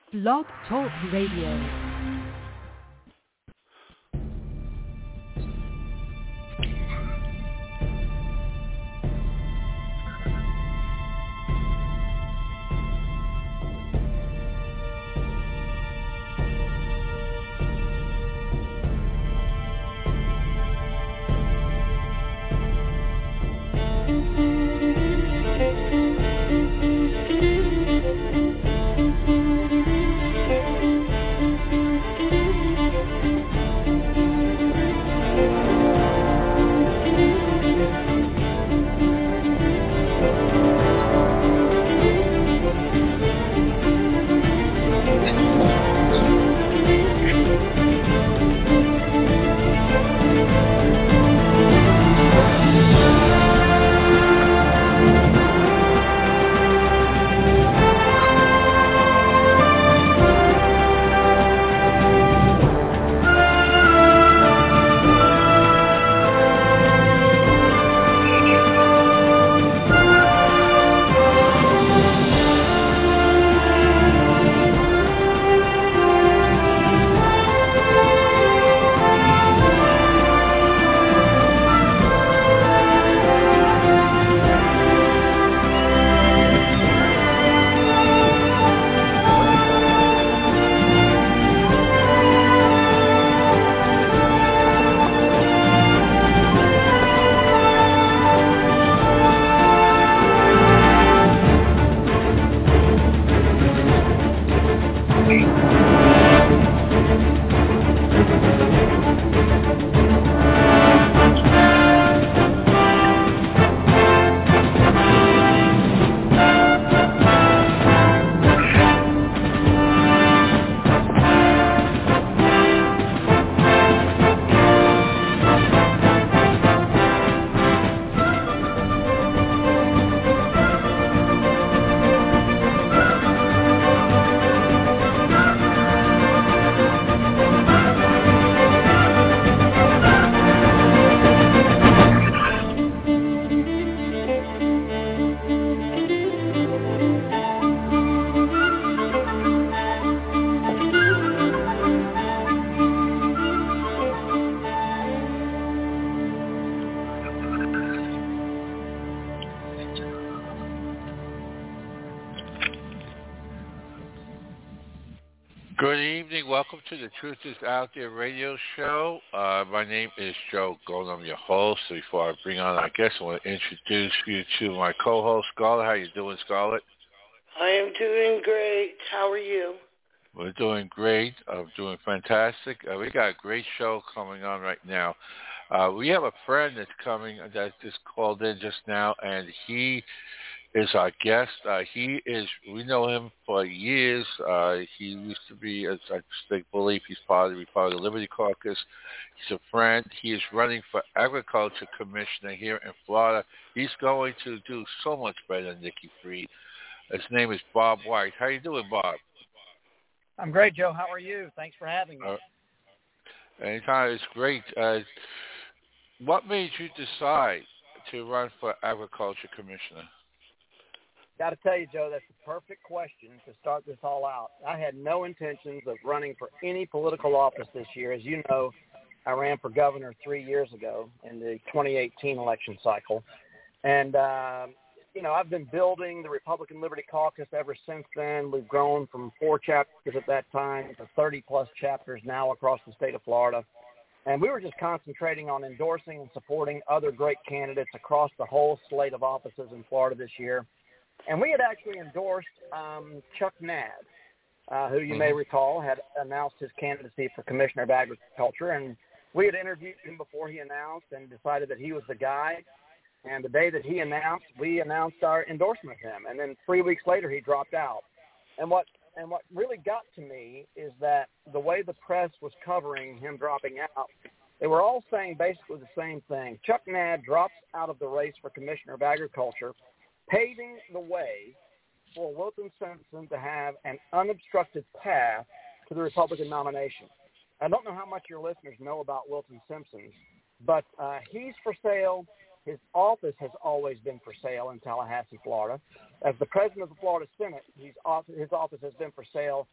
Blog Talk Radio. Good evening. Welcome to the Truth is Out There radio show. My name is Joe Gold. I'm your host. So before I bring on our guest, I want to introduce you to my co-host, Scarlett. How you doing, Scarlett? I am doing great. How are you? We're doing great. I'm doing fantastic. We got a great show coming on right now. We have a friend that's coming that just called in just now, and he is our guest. We know him for years. He used to be, as I believe, he's part of the Liberty Caucus. He's a friend. He is running for Agriculture Commissioner here in Florida. He's going to do so much better than Nikki Fried. His name is Bob White. How you doing, Bob? I'm great, Joe. How are you? Thanks for having me. Anytime. It's great. What made you decide to run for Agriculture Commissioner? Got to tell you, Joe, that's the perfect question to start this all out. I had no intentions of running for any political office this year. As you know, I ran for governor 3 years ago in the 2018 election cycle. And, I've been building the Republican Liberty Caucus ever since then. We've grown from 4 chapters at that time to 30-plus chapters now across the state of Florida. And we were just concentrating on endorsing and supporting other great candidates across the whole slate of offices in Florida this year. And we had actually endorsed Chuck Nadd, who you may recall had announced his candidacy for Commissioner of Agriculture. And we had interviewed him before he announced and decided that he was the guy. And the day that he announced, we announced our endorsement of him. And then 3 weeks later, he dropped out. And what really got to me is that the way the press was covering him dropping out, they were all saying basically the same thing. Chuck Nadd drops out of the race for Commissioner of Agriculture, paving the way for Wilton Simpson to have an unobstructed path to the Republican nomination. I don't know how much your listeners know about Wilton Simpson, but he's for sale. His office has always been for sale in Tallahassee, Florida. As the president of the Florida Senate, his office has been for sale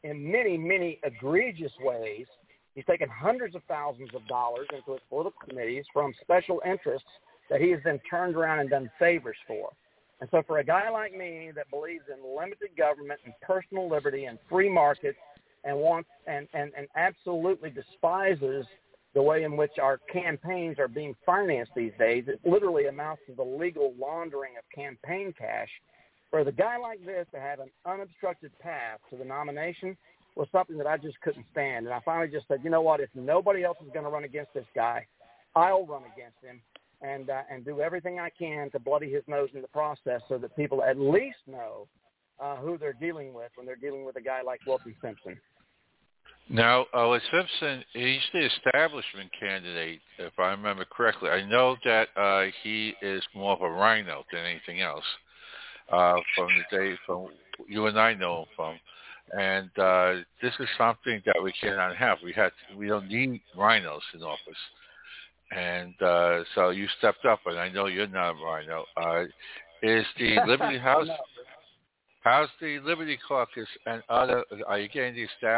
in many, many egregious ways. He's taken hundreds of thousands of dollars into his political committees from special interests that he has then turned around and done favors for. And so for a guy like me that believes in limited government and personal liberty and free markets and wants and absolutely despises the way in which our campaigns are being financed these days, it literally amounts to the legal laundering of campaign cash. For the guy like this to have an unobstructed path to the nomination was something that I just couldn't stand. And I finally just said, you know what, if nobody else is going to run against this guy, I'll run against him and do everything I can to bloody his nose in the process so that people at least know who they're dealing with when they're dealing with a guy like Wilton Simpson. Now, with Simpson, he's the establishment candidate, if I remember correctly. I know that he is more of a rhino than anything else from the day from you and I know him from. And this is something that we cannot have. We don't need rhinos in office. And so you stepped up, and I know you're not a rhino. Is the Liberty House? How's the Liberty Caucus and other? Are you getting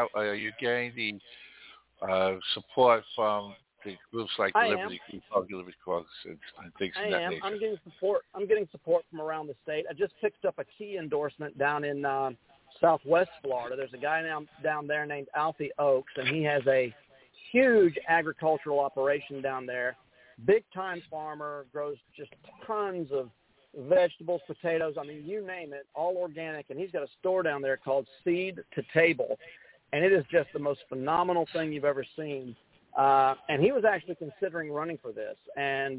the support from the groups like the Liberty Caucus and things of that nature? I'm getting support. I'm getting support from around the state. I just picked up a key endorsement down in Southwest Florida. There's a guy down there named Alfie Oakes, and he has a huge agricultural operation down there. Big-time farmer, grows just tons of vegetables, potatoes, I mean, you name it, all organic. And he's got a store down there called Seed to Table, and it is just the most phenomenal thing you've ever seen. And he was actually considering running for this. And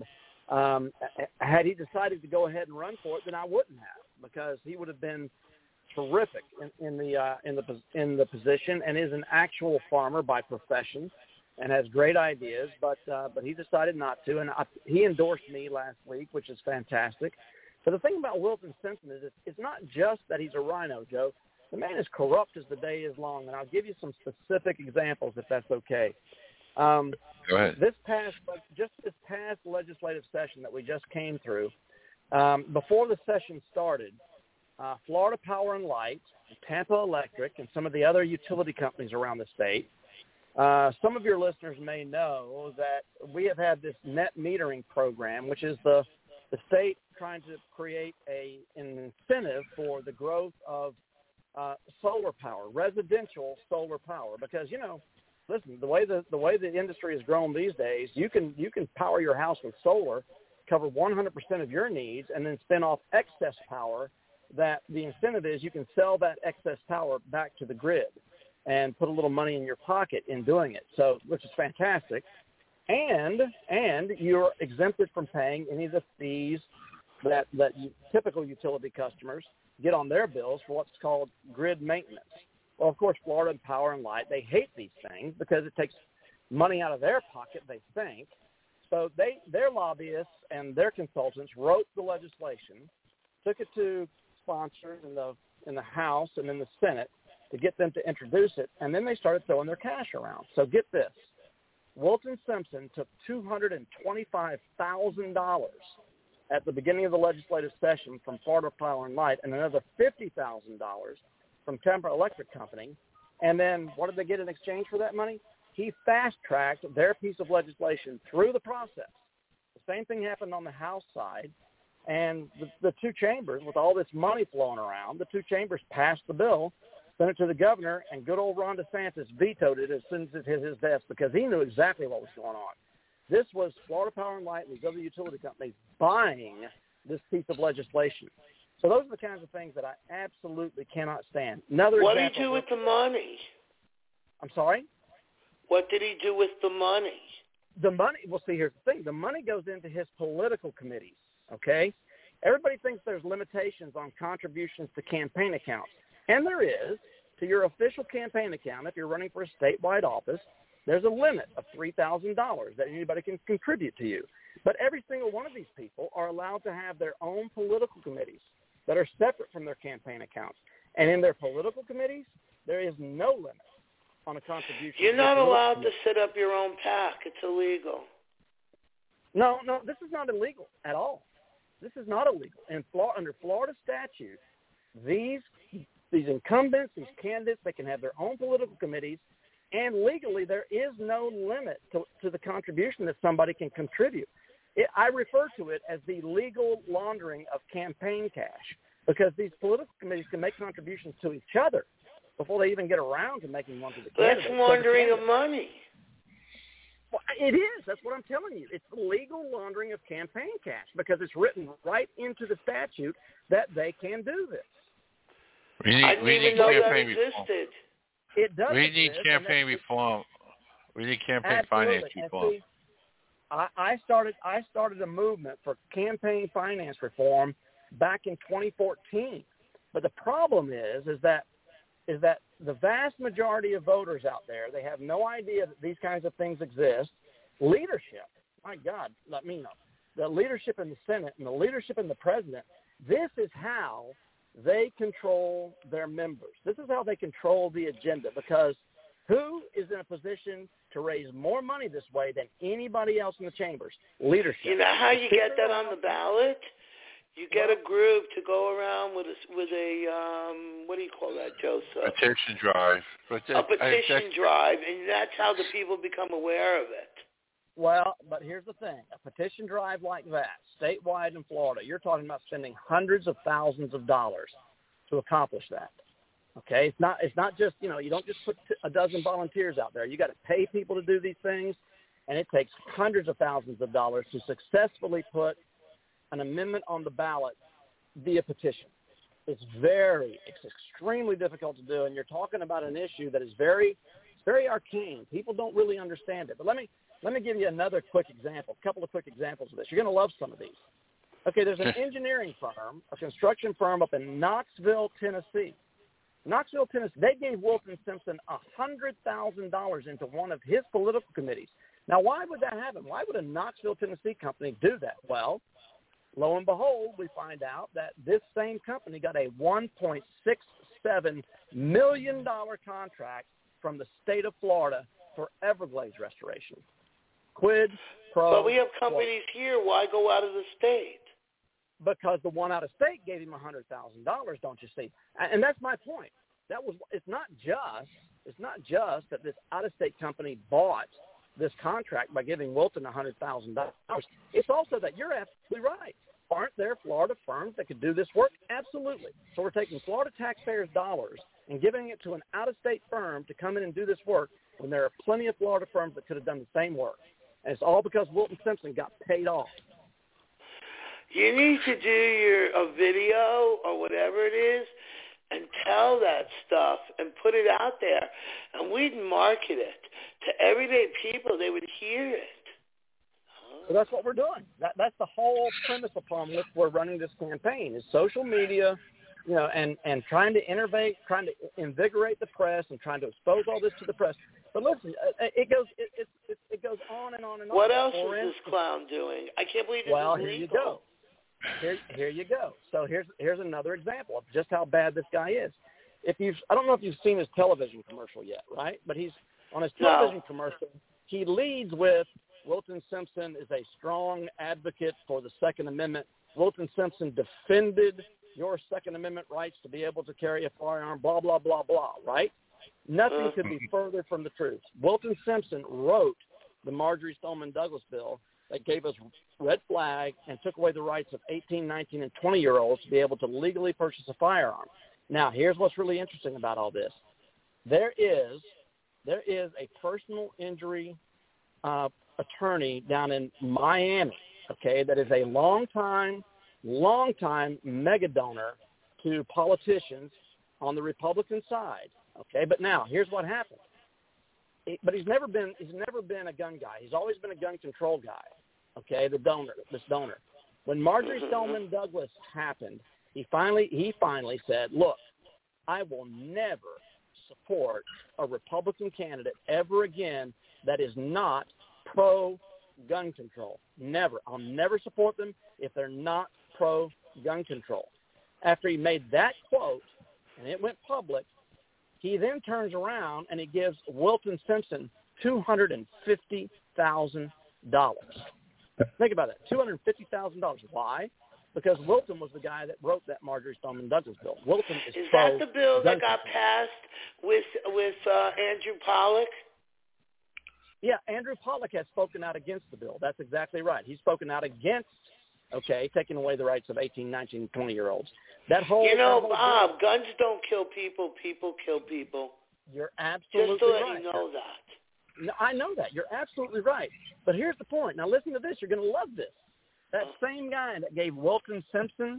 had he decided to go ahead and run for it, then I wouldn't have, because he would have been terrific in the position, and is an actual farmer by profession and has great ideas, but he decided not to, and he endorsed me last week, which is fantastic. But the thing about Wilton Simpson is it's not just that he's a rhino, Joe. The man is corrupt as the day is long, and I'll give you some specific examples if that's okay. Go ahead. This past legislative session that we just came through, before the session started, Florida Power and Light, Tampa Electric, and some of the other utility companies around the state. Some of your listeners may know that we have had this net metering program, which is the state trying to create an incentive for the growth of solar power, residential solar power. Because, listen, the way the industry has grown these days, you can power your house with solar, cover 100% of your needs, and then spin off excess power. That the incentive is you can sell that excess power back to the grid and put a little money in your pocket in doing it. So, which is fantastic. And you're exempted from paying any of the fees that typical utility customers get on their bills for what's called grid maintenance. Well, of course, Florida Power and Light, they hate these things because it takes money out of their pocket, they think. So their lobbyists and their consultants wrote the legislation, took it to sponsors in the House and in the Senate to get them to introduce it, and then they started throwing their cash around. So get this. Wilton Simpson took $225,000 at the beginning of the legislative session from Florida Power and Light, and another $50,000 from Tampa Electric Company. And then what did they get in exchange for that money? He fast-tracked their piece of legislation through the process. The same thing happened on the House side. And the two chambers, with all this money flowing around, the two chambers passed the bill, sent it to the governor, and good old Ron DeSantis vetoed it as soon as it hit his desk because he knew exactly what was going on. This was Florida Power and Light and these other utility companies buying this piece of legislation. So those are the kinds of things that I absolutely cannot stand. What did he do with the money? I'm sorry? What did he do with the money? The money, well, see, here's the thing. The money goes into his political committees, okay? Everybody thinks there's limitations on contributions to campaign accounts. And there is. To your official campaign account, if you're running for a statewide office, there's a limit of $3,000 that anybody can contribute to you. But every single one of these people are allowed to have their own political committees that are separate from their campaign accounts. And in their political committees, there is no limit on a contribution. You're not allowed to set up your own PAC. It's illegal. No, this is not illegal at all. This is not illegal. Under Florida statute, these these incumbents, these candidates, they can have their own political committees, and legally there is no limit to the contribution that somebody can contribute. I refer to it as the legal laundering of campaign cash, because these political committees can make contributions to each other before they even get around to making one to the candidates. That's laundering of money. Well, it is. That's what I'm telling you. It's the legal laundering of campaign cash, because it's written right into the statute that they can do this. I didn't even know that existed. It does. We need campaign reform. We need campaign finance reform. See, I started a movement for campaign finance reform back in 2014. But the problem is that the vast majority of voters out there, they have no idea that these kinds of things exist. Leadership, my God, let me know. The leadership in the Senate and the leadership in the president, this is how they control their members. This is how they control the agenda, because who is in a position to raise more money this way than anybody else in the chambers? Leadership. You know how you get that on the ballot? You get a group to go around with a what do you call that, Joseph? Petition drive. A petition drive, and that's how the people become aware of it. Well, but here's the thing. A petition drive like that, statewide in Florida, you're talking about spending hundreds of thousands of dollars to accomplish that. Okay? It's not just, you don't just put a dozen volunteers out there. You got to pay people to do these things, and it takes hundreds of thousands of dollars to successfully put an amendment on the ballot via petition. It's extremely difficult to do, and you're talking about an issue that is very arcane. People don't really understand it. But let me give you another quick example, a couple of quick examples of this. You're going to love some of these. Okay, there's an engineering firm, a construction firm up in Knoxville, Tennessee. They gave Wilton Simpson $100,000 into one of his political committees. Now, why would that happen? Why would a Knoxville, Tennessee company do that? Well, lo and behold, we find out that this same company got a $1.67 million contract from the state of Florida for Everglades restoration. Quid pro But we have companies here. Why go out of the state? Because the one out of state gave him $100,000, don't you see? And that's my point. It's not just that this out-of-state company bought this contract by giving Wilton $100,000. It's also that you're absolutely right. Aren't there Florida firms that could do this work? Absolutely. So we're taking Florida taxpayers' dollars and giving it to an out-of-state firm to come in and do this work when there are plenty of Florida firms that could have done the same work. And it's all because Wilton Simpson got paid off. You need to do a video or whatever it is and tell that stuff and put it out there. And we'd market it to everyday people. They would hear it. So that's what we're doing. That's the whole premise upon which we're running this campaign is social media, and trying to innovate, trying to invigorate the press and trying to expose all this to the press. But listen, it goes on and on and on. What else is this clown doing? I can't believe this is legal. Here you go. Here you go. So here's another example of just how bad this guy is. I don't know if you've seen his television commercial yet, right? But he's on his television commercial. He leads with Wilton Simpson is a strong advocate for the Second Amendment. Wilton Simpson defended your Second Amendment rights to be able to carry a firearm, blah, blah, blah, blah, right? Nothing could be further from the truth. Wilton Simpson wrote the Marjory Stoneman Douglas bill that gave us red flag and took away the rights of 18, 19, and 20-year-olds to be able to legally purchase a firearm. Now, here's what's really interesting about all this. There is a personal injury attorney down in Miami, okay, that is a long time mega donor to politicians on the Republican side, okay. But now here's what happened. But he's never been a gun guy. He's always been a gun control guy, okay. This donor. When Marjory Stoneman Douglas happened, he finally said, "Look, I will never support a Republican candidate ever again that is not pro-gun control. Never. I'll never support them if they're not pro-gun control." After he made that quote, and it went public, he then turns around and he gives Wilton Simpson $250,000. Think about that, $250,000. Why? because Wilton was the guy that wrote that Marjorie Stoneman Douglas bill. Wilton is that the bill that got passed with Andrew Pollock? Yeah, Andrew Pollock has spoken out against the bill. That's exactly right. He's spoken out against, taking away the rights of 18, 19, 20-year-olds. Bob, guns don't kill people. People kill people. You're absolutely right. Just to let you know that. No, I know that. You're absolutely right. But here's the point. Now, listen to this. You're going to love this. That same guy that gave Wilton Simpson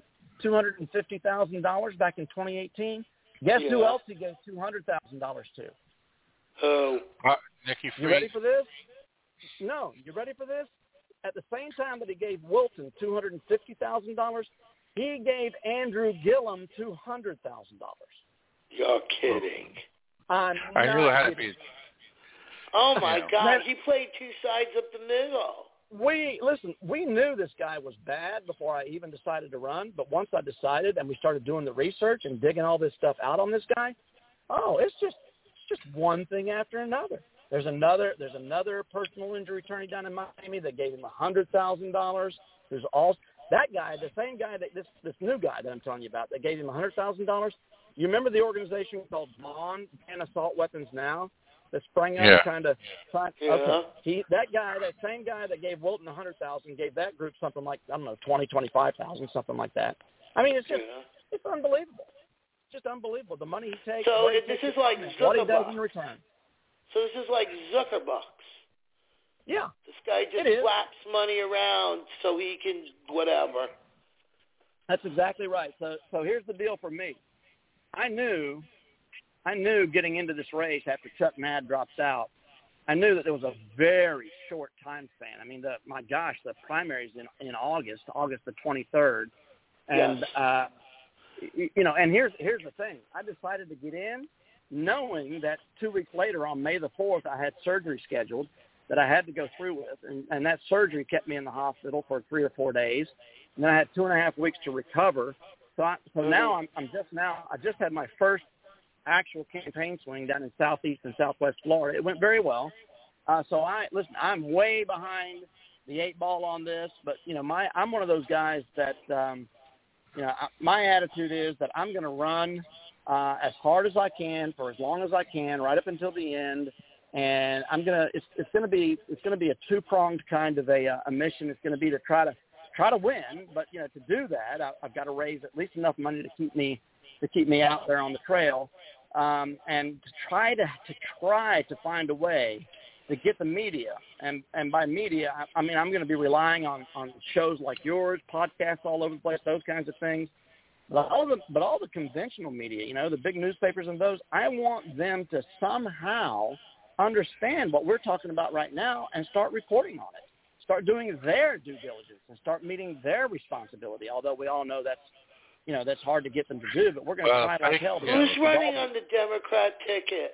$250,000 back in 2018, guess who else he gave $200,000 to? Who? Nikki Fried. You ready for this? No. You ready for this? At the same time that he gave Wilton $250,000, he gave Andrew Gillum $200,000. You're kidding. I knew it had to be. Oh, my God. He played two sides of the middle. We knew this guy was bad before I even decided to run, but once I decided and we started doing the research and digging all this stuff out on this guy, it's just one thing after another. There's another personal injury attorney down in Miami that gave him $100,000. There's also that guy, the same guy that this new guy that I'm telling you about that gave him $100,000. You remember the organization called Bond and Assault Weapons Now? That sprang up kind of. Okay. That same guy that gave Wilton $100,000 gave that group something like, I don't know, $20,000-$25,000, something like that. I mean, it's unbelievable. It's just unbelievable. The money he takes. So this is like Zuckerbucks. What he does in return. So this is like Zuckerbucks. Yeah. This guy just slaps money around so he can whatever. That's exactly right. So here's the deal for me. I knew getting into this race after Chuck Madd drops out, I knew that there was a very short time span. I mean, the primary's in August the 23rd. And, and here's the thing. I decided to get in knowing that 2 weeks later on May the 4th, I had surgery scheduled that I had to go through with. And that surgery kept me in the hospital for 3 or 4 days. And then I had 2.5 weeks to recover. So now I just had my first actual campaign swing down in southeast and southwest Florida. It went very well. I'm way behind the 8 ball on this, but I'm one of those guys that my attitude is that I'm going to run as hard as I can for as long as I can, right up until the end. And it's going to be a two-pronged kind of a mission. It's going to be to try to win, but to do that, I've got to raise at least enough money to keep me out there on the trail. And to try to find a way to get the media, and by media, I mean I'm going to be relying on shows like yours, podcasts all over the place, those kinds of things. But all the conventional media, the big newspapers and those, I want them to somehow understand what we're talking about right now and start reporting on it, start doing their due diligence, and start meeting their responsibility. Although we all know that's hard to get them to do, but we're going to try like hell. Who's running on the Democrat ticket?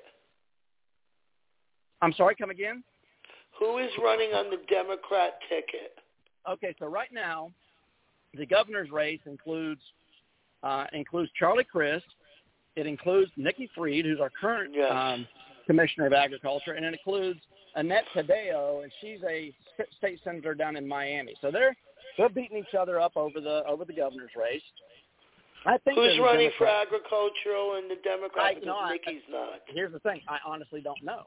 I'm sorry, come again? Who is running on the Democrat ticket? Okay, so right now, the governor's race includes Charlie Crist. It includes Nikki Fried, who's our current Commissioner of Agriculture, and it includes Annette Taddeo, and she's a state senator down in Miami. So they're beating each other up over the governor's race. I think who's running for agricultural and the Democrats? Nikki's not. Here's the thing: I honestly don't know.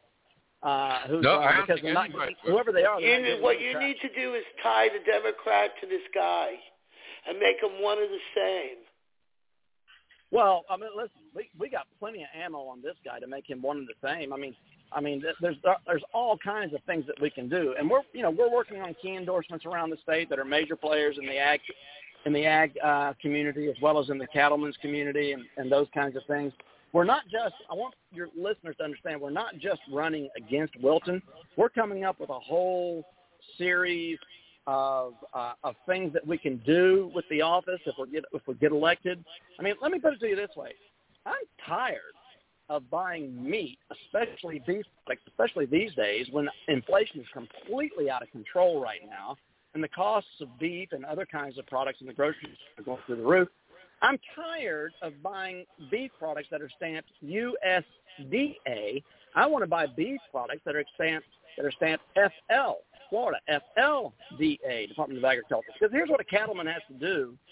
Whoever they are. What you need to do is tie the Democrat to this guy and make them one and the same. Well, I mean, listen, we got plenty of ammo on this guy to make him one and the same. I mean, there's all kinds of things that we can do, and we're working on key endorsements around the state that are major players in the ag community as well as in the cattlemen's community and those kinds of things. We're not just, I want your listeners to understand, we're not just running against Wilton. We're coming up with a whole series of things that we can do with the office if we get elected. I mean, let me put it to you this way. I'm tired of buying meat, especially beef, especially these days when inflation is completely out of control right now and the costs of beef and other kinds of products in the grocery store are going through the roof. I'm tired of buying beef products that are stamped USDA. I want to buy beef products that are stamped FL, Florida, FLDA, Department of Agriculture. Because here's what a cattleman has to do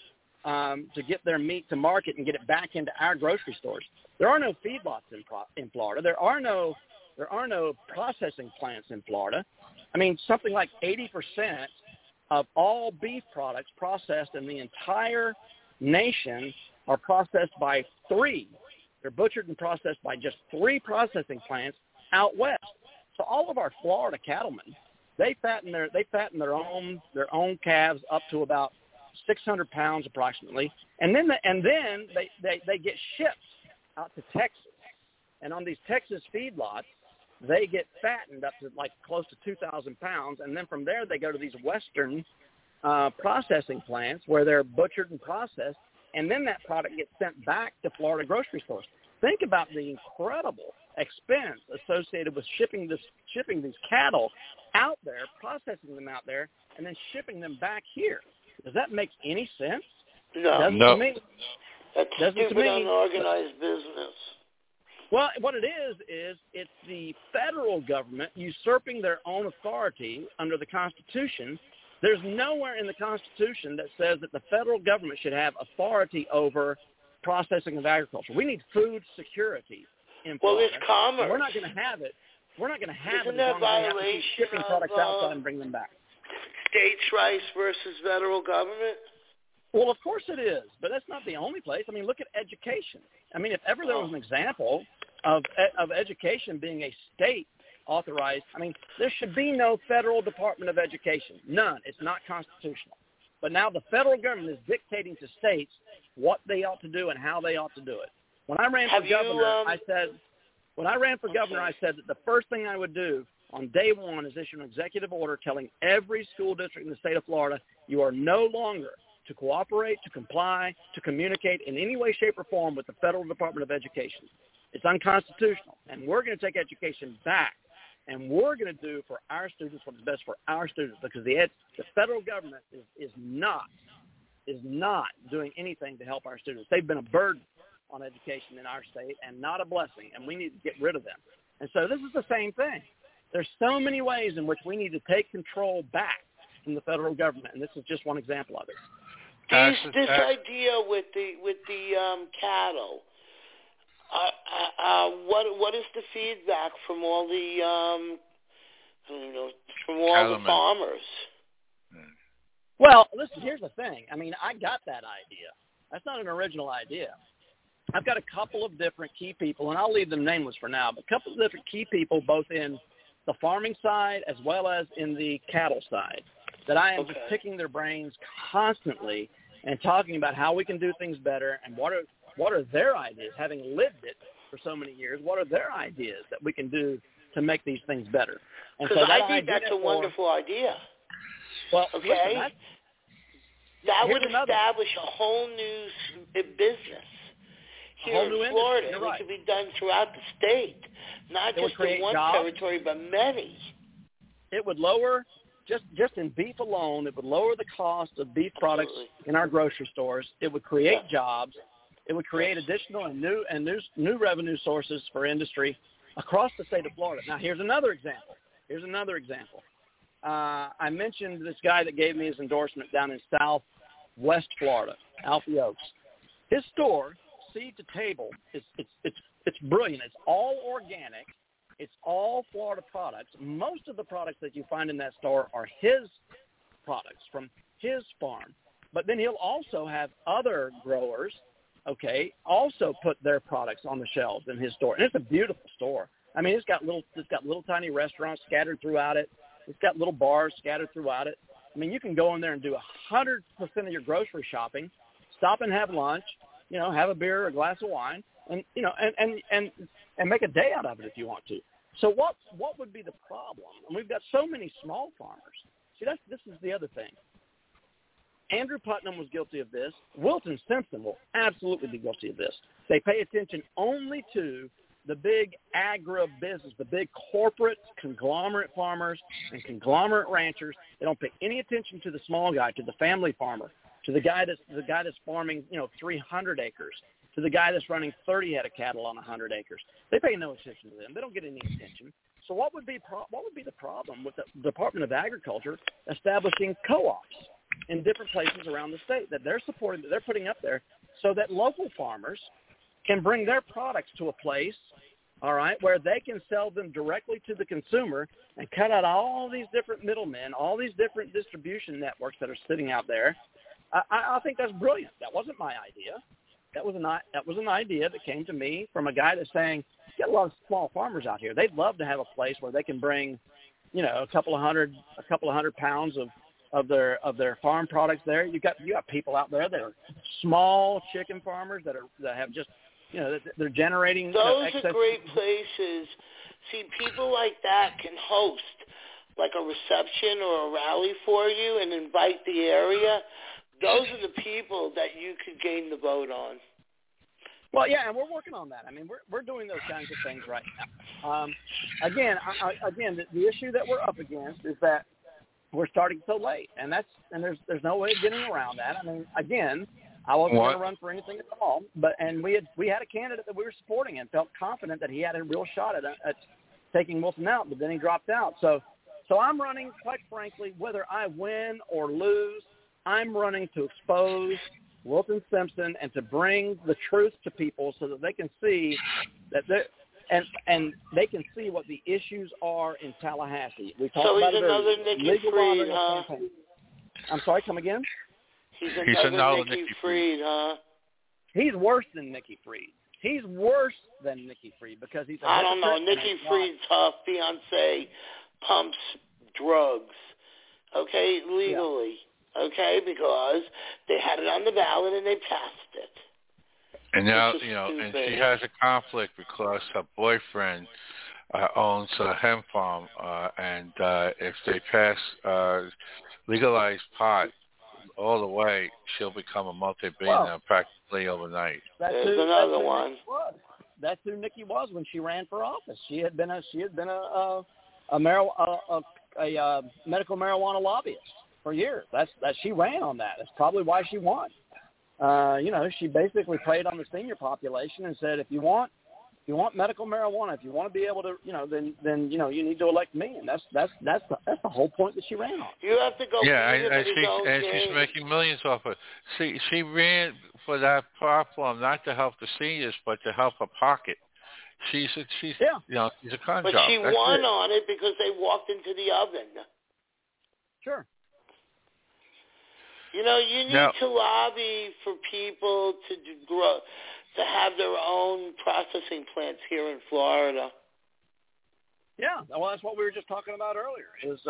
to get their meat to market and get it back into our grocery stores. There are no feedlots in Florida. There are no processing plants in Florida. I mean, something like 80% of all beef products processed in the entire nation are processed by 3. They're butchered and processed by just 3 processing plants out west. So all of our Florida cattlemen, they fatten their own calves up to about 600 pounds approximately, and then they get shipped out to Texas, and on these Texas feedlots, they get fattened up to like close to 2,000 pounds, and then from there they go to these western processing plants where they're butchered and processed, and then that product gets sent back to Florida grocery stores. Think about the incredible expense associated with shipping these cattle out there, processing them out there, and then shipping them back here. Does that make any sense? No. No. That's stupid, unorganized business. Well, what it is it's the federal government usurping their own authority under the Constitution. There's nowhere in the Constitution that says that the federal government should have authority over processing of agriculture. We need food security in Florida. Well, it's commerce. We're not going to have it. We're not going to have Isn't it as that long as we have to keep violation shipping products of, outside and bring them back. States' rights versus federal government? Well, of course it is, but that's not the only place. I mean, look at education. I mean, if ever there was an example of education being a state authorized, I mean, there should be no federal Department of Education. None. It's not constitutional. But now the federal government is dictating to states what they ought to do and how they ought to do it. When I ran for governor, I said that the first thing I would do on day one is issue an executive order telling every school district in the state of Florida, you are no longer to cooperate, to comply, to communicate in any way, shape, or form with the Federal Department of Education. It's unconstitutional, and we're going to take education back, and we're going to do for our students what is best for our students, because the federal government is not doing anything to help our students. They've been a burden on education in our state and not a blessing, and we need to get rid of them. And so this is the same thing. There's so many ways in which we need to take control back from the federal government, and this is just one example of it. This idea with the cattle, what is the feedback from all the the farmers? Well, listen, here's the thing. I mean, I got that idea. That's not an original idea. I've got a couple of different key people, and I'll leave them nameless for now, but a couple of different key people both in the farming side as well as in the cattle side that I am just picking their brains constantly and talking about how we can do things better and what are their ideas, having lived it for so many years, what are their ideas that we can do to make these things better. Because I think that's a wonderful idea. Well, okay. Listen, that would establish a whole new business here in Florida. Right. It could be done throughout the state, not just in one territory, but many. It would lower, just in beef alone, it would lower the cost of beef products in our grocery stores. It would create jobs. It would create additional and new revenue sources for industry across the state of Florida. Now, here's another example. I mentioned this guy that gave me his endorsement down in southwest Florida, Alfie Oaks. His store, Seed to Table, it's brilliant. It's all organic. It's all Florida products. Most of the products that you find in that store are his products from his farm. But then he'll also have other growers, also put their products on the shelves in his store. And it's a beautiful store. I mean, it's got little tiny restaurants scattered throughout it. It's got little bars scattered throughout it. I mean, you can go in there and do 100% of your grocery shopping, stop and have lunch, have a beer or a glass of wine, and make a day out of it if you want to. So what would be the problem? And we've got so many small farmers. See, this is the other thing. Andrew Putnam was guilty of this. Wilton Simpson will absolutely be guilty of this. They pay attention only to the big agribusiness, the big corporate conglomerate farmers and conglomerate ranchers. They don't pay any attention to the small guy, to the family farmer, to the guy that's farming 300 acres, to the guy that's running 30 head of cattle on 100 acres. They pay no attention to them. They don't get any attention. So what would be the problem with the Department of Agriculture establishing co-ops? in different places around the state that they're supporting, that they're putting up there, so that local farmers can bring their products to a place, all right, where they can sell them directly to the consumer and cut out all these different middlemen, all these different distribution networks that are sitting out there. I think that's brilliant. That wasn't my idea. That was an idea that came to me from a guy that's saying, get a lot of small farmers out here. They'd love to have a place where they can bring, a couple of hundred pounds of their farm products there. You got people out there that are small chicken farmers that have just, they're generating. Those are great places. See, people like that can host like a reception or a rally for you and invite the area. Those are the people that you could gain the vote on. Well, yeah, and we're working on that. I mean, we're doing those kinds of things right now. Again, the issue that we're up against is that we're starting so late, and there's no way of getting around that. I mean, again, I wasn't going to run for anything at all, and we had a candidate that we were supporting and felt confident that he had a real shot at taking Wilson out, but then he dropped out. So I'm running, quite frankly, whether I win or lose, I'm running to expose Wilson Simpson and to bring the truth to people so that they can see that and they can see what the issues are in Tallahassee. We talked about another Nikki Fried, huh? Campaign. I'm sorry, come again? He's another Nikki Fried, huh? He's worse than Nikki Fried. He's worse than Nikki Fried because he's I don't know. Nikki Fried's fiance pumps drugs, okay, legally. Yeah. Okay, because they had it on the ballot and they passed it. And now, and she has a conflict because her boyfriend owns a hemp farm, and if they pass legalized pot all the way, she'll become a multi-billionaire practically overnight. There's another one. That's who Nikki was when she ran for office. She had been a medical marijuana lobbyist for years. She ran on that. That's probably why she won. She basically preyed on the senior population and said, if you want medical marijuana, if you want to be able to, then you need to elect me. And that's the whole point that she ran on. You have to go. Yeah, she's making millions off it. She ran for that platform not to help the seniors, but to help her pocket. She's a con job. But she won on it because they walked into the oven. Sure. You need to lobby for people to grow, to have their own processing plants here in Florida. Yeah, well, that's what we were just talking about earlier.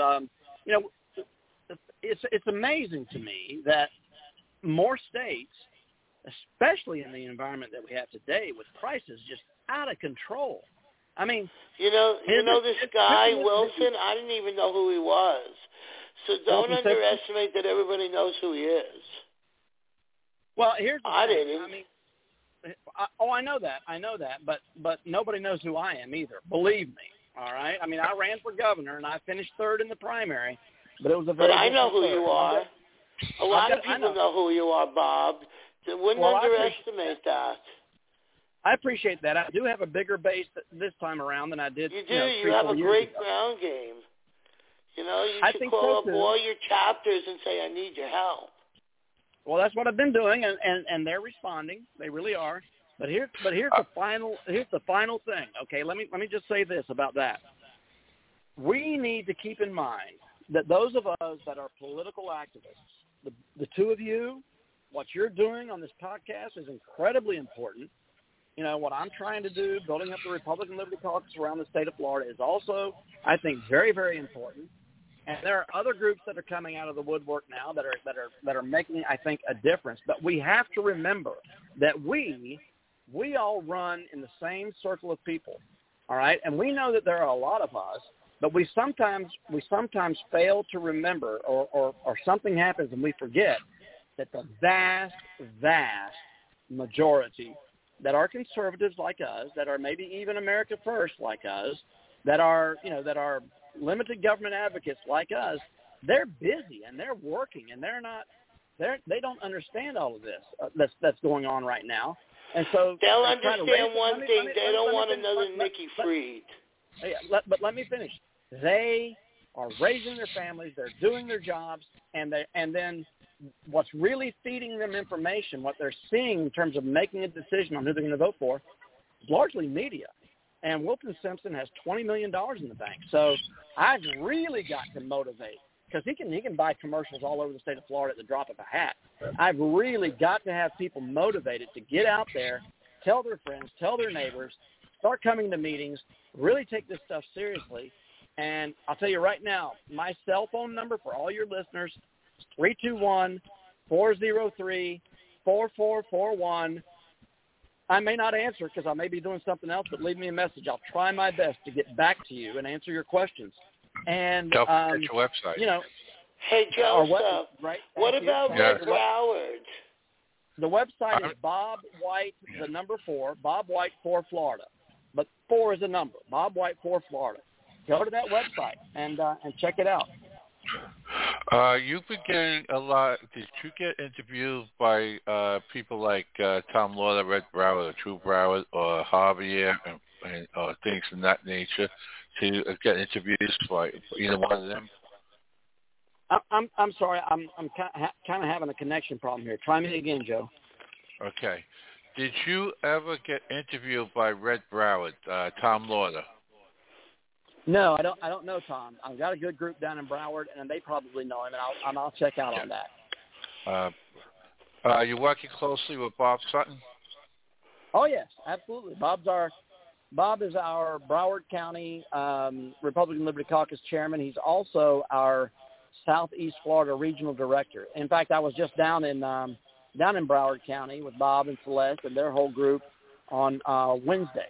It's amazing to me that more states, especially in the environment that we have today, with prices just out of control. I mean, this guy Wilson. I didn't even know who he was. So don't underestimate that everybody knows who he is. Well, here's the thing. I didn't. I mean, I know that, but nobody knows who I am either. Believe me. All right. I mean, I ran for governor and I finished third in the primary, but it was a very. But I know who you are. A lot of people know who you are, Bob. Wouldn't underestimate that. I appreciate that. I do have a bigger base this time around than I did. You do. You have a great ground game. You should call up all your chapters and say, I need your help. Well, that's what I've been doing, and they're responding. They really are. But here's the final thing. Okay, let me just say this about that. We need to keep in mind that those of us that are political activists, the two of you, what you're doing on this podcast is incredibly important. What I'm trying to do, building up the Republican Liberty Caucus around the state of Florida, is also, I think, very, very important. And there are other groups that are coming out of the woodwork now that are making, I think, a difference. But we have to remember that we all run in the same circle of people, all right? And we know that there are a lot of us, but we sometimes fail to remember, or something happens and we forget that the vast, vast majority that are conservatives like us, that are maybe even America First like us, that are limited government advocates like us, they're busy and they're working and they don't understand all of this that's going on right now. And so they'll understand one thing. They don't want another Nikki Fried. But let me finish. They are raising their families, they're doing their jobs, and then what's really feeding them information, what they're seeing in terms of making a decision on who they're going to vote for, is largely media. And Wilton Simpson has $20 million in the bank. So I've really got to motivate, because he can buy commercials all over the state of Florida at the drop of a hat. I've really got to have people motivated to get out there, tell their friends, tell their neighbors, start coming to meetings, really take this stuff seriously. And I'll tell you right now, my cell phone number for all your listeners is 321-403-4441. I may not answer because I may be doing something else, but leave me a message. I'll try my best to get back to you and answer your questions. And don't forget your website. You know, hey, Joseph, what about Red Broward? The website is Bob White, the number 4, Bob White 4 Florida. But 4 is a number, Bob White 4 Florida. Go to that website and check it out. You've been getting a lot. Did you get interviewed by people like Tom Lauder, Red Broward, or True Broward, or Javier, and things of that nature, to get interviews by either one of them? I'm sorry. I'm kind of having a connection problem here. Try me again, Joe. Okay. Did you ever get interviewed by Red Broward, Tom Lauder? No, I don't know Tom. I've got a good group down in Broward, and they probably know him, and I'll check out on that. Are you working closely with Bob Sutton? Oh yes, absolutely. Bob is our Broward County Republican Liberty Caucus chairman. He's also our Southeast Florida regional director. In fact, I was just down in Broward County with Bob and Celeste and their whole group on Wednesday.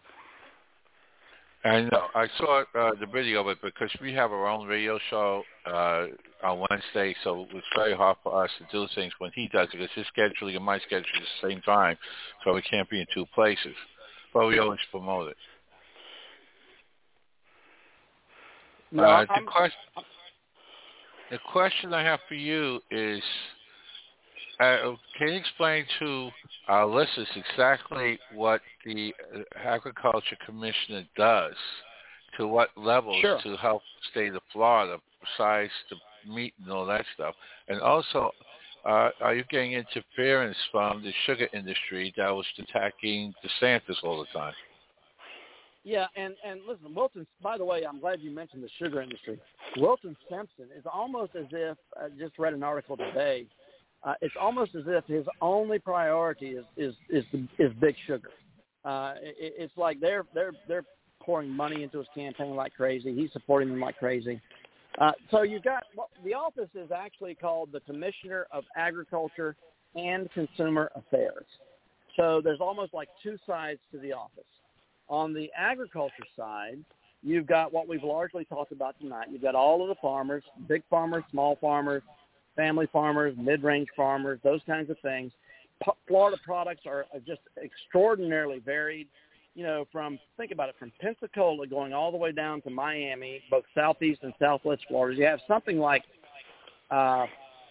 I know. I saw the video of it because we have our own radio show on Wednesday, so it's very hard for us to do things when he does it because his scheduling and my schedule is the same time, so we can't be in two places. But we always promote it. No, the question I have for you is, can you explain to our listeners exactly what the Agriculture Commissioner does, to what levels to help the state of Florida, besides the meat and all that stuff? And also, are you getting interference from the sugar industry that was attacking DeSantis all the time? Yeah, and listen, Wilton, by the way, I'm glad you mentioned the sugar industry. Wilton Simpson is almost as if, I just read an article today, it's almost as if his only priority is big sugar. It's like they're pouring money into his campaign like crazy. He's supporting them like crazy. So you've got the office is actually called the Commissioner of Agriculture and Consumer Affairs. So there's almost like two sides to the office. On the agriculture side, you've got what we've largely talked about tonight. You've got all of the farmers, big farmers, small farmers, family farmers, mid-range farmers, those kinds of things. Florida products are just extraordinarily varied, you know, think about it, from Pensacola going all the way down to Miami, both southeast and southwest Florida. You have something like 4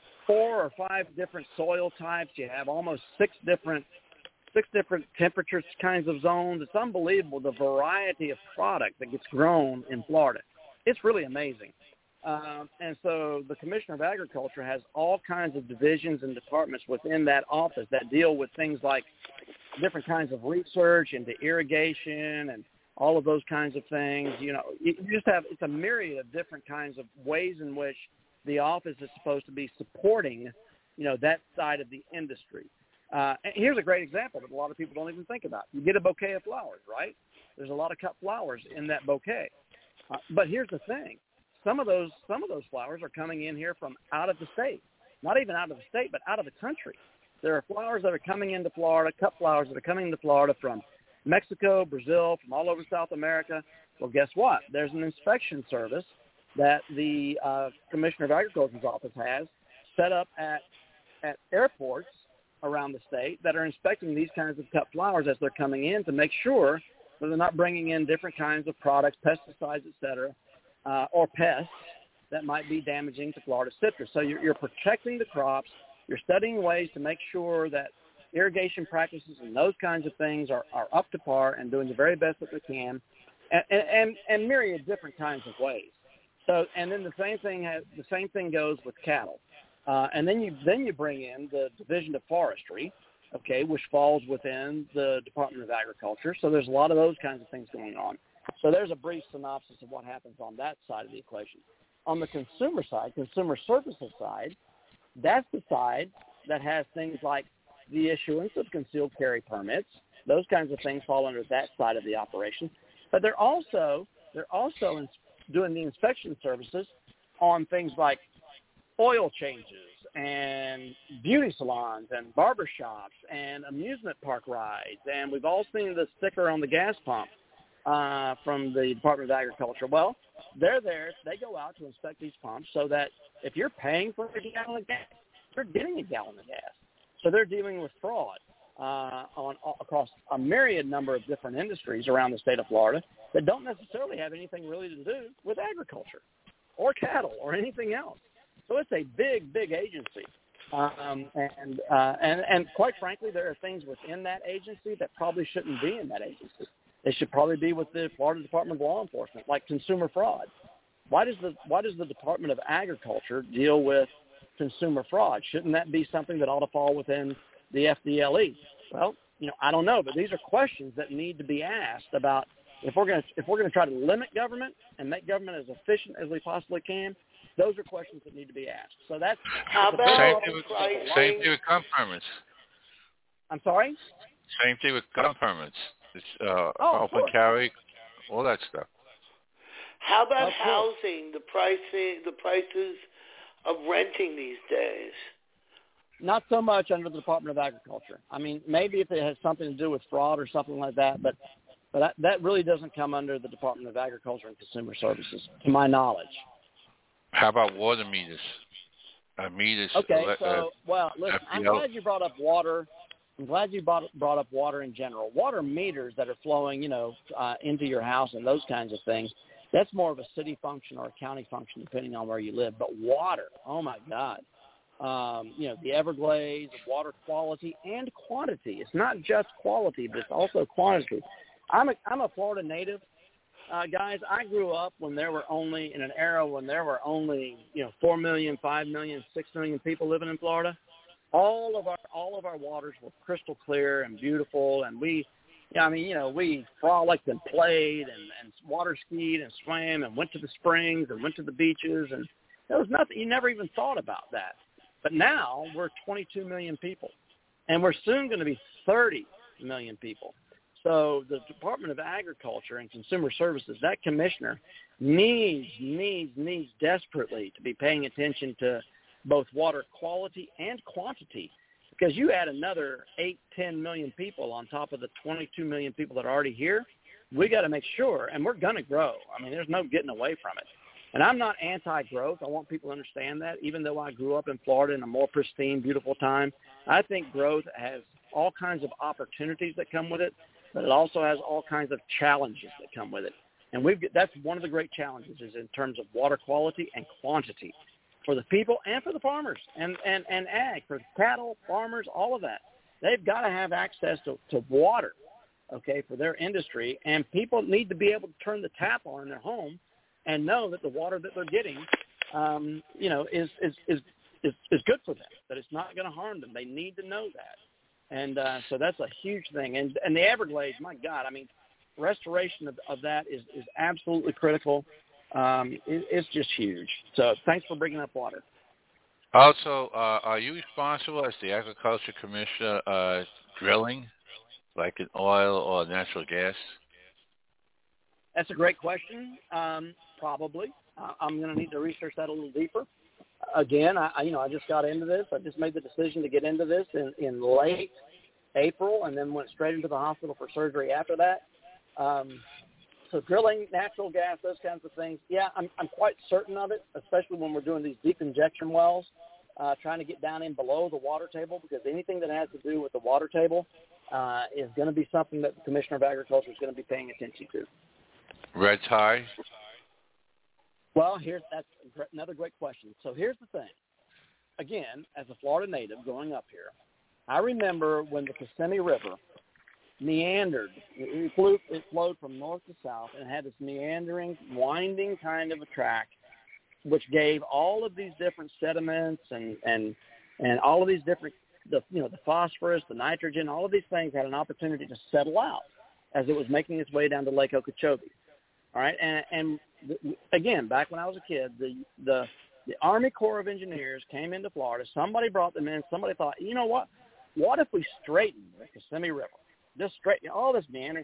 or 5 different soil types. You have almost 6 different temperatures, kinds of zones. It's unbelievable, the variety of product that gets grown in Florida. It's really amazing. And so the Commissioner of Agriculture has all kinds of divisions and departments within that office that deal with things like different kinds of research into irrigation and all of those kinds of things. You know, you just have, it's a myriad of different kinds of ways in which the office is supposed to be supporting, you know, that side of the industry. And here's a great example that a lot of people don't even think about. You get a bouquet of flowers, right? There's a lot of cut flowers in that bouquet. But here's the thing. Some of those flowers are coming in here from out of the state. Not even out of the state, but out of the country. There are flowers that are coming into Florida, cut flowers that are coming into Florida from Mexico, Brazil, from all over South America. Well, guess what? There's an inspection service that the Commissioner of Agriculture's office has set up at airports around the state that are inspecting these kinds of cut flowers as they're coming in to make sure that they're not bringing in different kinds of products, pesticides, et cetera, or pests that might be damaging to Florida citrus. So you're protecting the crops. You're studying ways to make sure that irrigation practices and those kinds of things are up to par and doing the very best that they can, and myriad different kinds of ways. So, and then the same thing goes with cattle. And then you bring in the Division of Forestry, okay, which falls within the Department of Agriculture. So there's a lot of those kinds of things going on. So there's a brief synopsis of what happens on that side of the equation. On the consumer side, consumer services side, that's the side that has things like the issuance of concealed carry permits. Those kinds of things fall under that side of the operation. But they're also doing the inspection services on things like oil changes and beauty salons and barbershops and amusement park rides. And we've all seen the sticker on the gas pump from the Department of Agriculture. Well, they're there. They go out to inspect these pumps so that if you're paying for a gallon of gas, you're getting a gallon of gas. So they're dealing with fraud across a myriad number of different industries around the state of Florida that don't necessarily have anything really to do with agriculture or cattle or anything else. So it's a big, big agency. And quite frankly, there are things within that agency that probably shouldn't be in that agency. They should probably be with the Florida Department of Law Enforcement, like consumer fraud. Why does the Department of Agriculture deal with consumer fraud? Shouldn't that be something that ought to fall within the FDLE? Well, I don't know, but these are questions that need to be asked about if we're going to try to limit government and make government as efficient as we possibly can. Those are questions that need to be asked. So that's how about same thing with gun permits. I'm sorry? Same thing with gun permits. It's open sure. carry, all that stuff. How about housing? The prices of renting these days. Not so much under the Department of Agriculture. I mean, maybe if it has something to do with fraud or something like that, but that really doesn't come under the Department of Agriculture and Consumer Services, to my knowledge. How about water meters? Okay, listen, I'm glad you brought up water. I'm glad you brought up water in general. Water meters that are flowing, into your house and those kinds of things, that's more of a city function or a county function, depending on where you live. But water, oh, my God. The Everglades, water quality and quantity. It's not just quality, but it's also quantity. I'm a Florida native. Guys, I grew up in an era when there were only 4 million, 5 million, 6 million people living in Florida. All of our waters were crystal clear and beautiful, and we frolicked and played and water skied and swam and went to the springs and went to the beaches, and there was nothing. You never even thought about that. But now we're 22 million people, and we're soon going to be 30 million people. So the Department of Agriculture and Consumer Services, that commissioner needs desperately to be paying attention to both water quality and quantity, because you add another 8-10 million people on top of the 22 million people that are already here. We got to make sure, and we're going to grow. I mean, there's no getting away from it. And I'm not anti-growth. I want people to understand that. Even though I grew up in Florida in a more pristine, beautiful time, I think growth has all kinds of opportunities that come with it, but it also has all kinds of challenges that come with it. And that's one of the great challenges is in terms of water quality and quantity for the people and for the farmers and ag, for cattle, farmers, all of that. They've got to have access to water, okay, for their industry, and people need to be able to turn the tap on in their home and know that the water that they're getting, is good for them, that it's not going to harm them. They need to know that. And so that's a huge thing. And the Everglades, my God, I mean, restoration of that is absolutely critical. It's just huge. So thanks for bringing up water. Also, are you responsible as the Agriculture Commissioner drilling, like in oil or natural gas? That's a great question. Probably. I'm going to need to research that a little deeper. Again, I just got into this. I just made the decision to get into this in late April and then went straight into the hospital for surgery after that. So drilling, natural gas, those kinds of things, yeah, I'm quite certain of it, especially when we're doing these deep injection wells, trying to get down in below the water table, because anything that has to do with the water table is going to be something that the Commissioner of Agriculture is going to be paying attention to. Red tide? Well, that's another great question. So here's the thing. Again, as a Florida native growing up here, I remember when the Kissimmee River meandered. It flowed from north to south and had this meandering, winding kind of a track which gave all of these different sediments and all of these different, the phosphorus, the nitrogen, all of these things had an opportunity to settle out as it was making its way down to Lake Okeechobee. All right, and again, back when I was a kid, the Army Corps of Engineers came into Florida. Somebody brought them in. Somebody thought, you know what? What if we straighten the Kissimmee River? Just straighten all this meandering.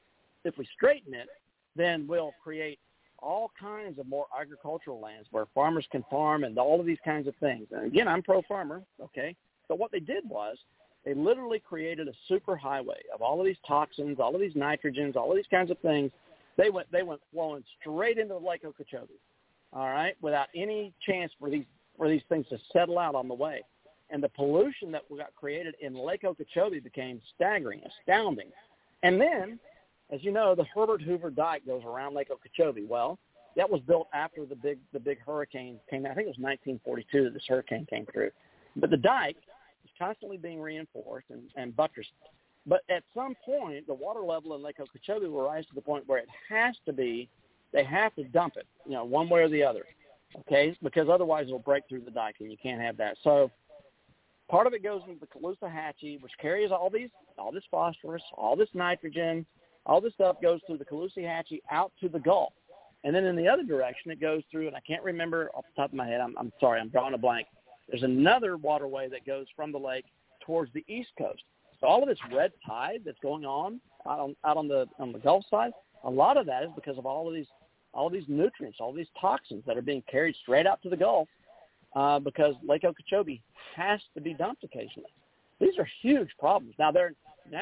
If we straighten it, then we'll create all kinds of more agricultural lands where farmers can farm and all of these kinds of things. And again, I'm pro-farmer, okay? But what they did was they literally created a super highway of all of these toxins, all of these nitrogens, all of these kinds of things. They went flowing straight into Lake Okeechobee, all right, without any chance for these things to settle out on the way. And the pollution that got created in Lake Okeechobee became staggering, astounding. And then, as you know, the Herbert Hoover Dike goes around Lake Okeechobee. Well, that was built after the big hurricane came. I think it was 1942 that this hurricane came through. But the dike is constantly being reinforced and buttressed. But at some point, the water level in Lake Okeechobee will rise to the point where it has to be, they have to dump it, one way or the other, okay? Because otherwise it'll break through the dike, and you can't have that. So part of it goes into the Caloosahatchee, which carries all this phosphorus, all this nitrogen, all this stuff goes through the Caloosahatchee out to the Gulf. And then in the other direction, it goes through, and I can't remember off the top of my head. I'm sorry, I'm drawing a blank. There's another waterway that goes from the lake towards the east coast. So all of this red tide that's going on out on the Gulf side, a lot of that is because of all of these nutrients, all these toxins that are being carried straight out to the Gulf because Lake Okeechobee has to be dumped occasionally. These are huge problems. Now they're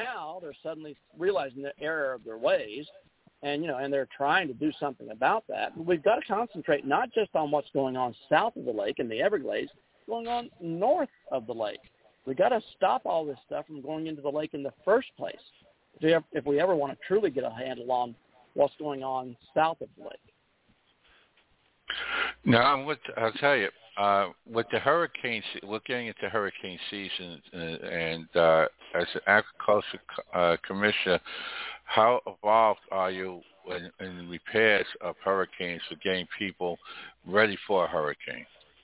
suddenly realizing the error of their ways, and they're trying to do something about that. But we've got to concentrate not just on what's going on south of the lake in the Everglades, going on north of the lake. We got to stop all this stuff from going into the lake in the first place if we ever want to truly get a handle on what's going on south of the lake. Now, I'll tell you, with the hurricanes, we're getting into hurricane season, and as an agriculture commissioner, how involved are you in repairs of hurricanes for getting people ready for a hurricane?